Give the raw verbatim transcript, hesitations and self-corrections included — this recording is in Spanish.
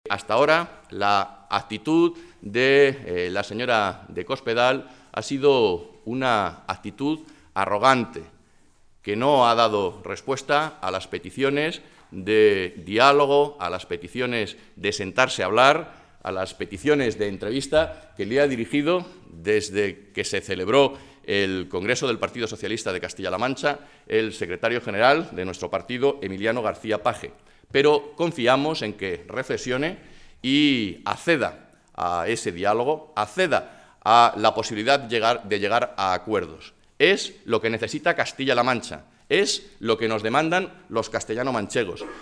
Hasta ahora, la actitud de eh, la señora de Cospedal ha sido una actitud arrogante, que no ha dado respuesta a las peticiones de diálogo, a las peticiones de sentarse a hablar, a las peticiones de entrevista que le ha dirigido desde que se celebró el Congreso del Partido Socialista de Castilla-La Mancha el secretario general de nuestro partido, Emiliano García Paje. Pero confiamos en que reflexione y acceda a ese diálogo, acceda a la posibilidad de llegar, de llegar a acuerdos. Es lo que necesita Castilla-La Mancha, es lo que nos demandan los castellano-manchegos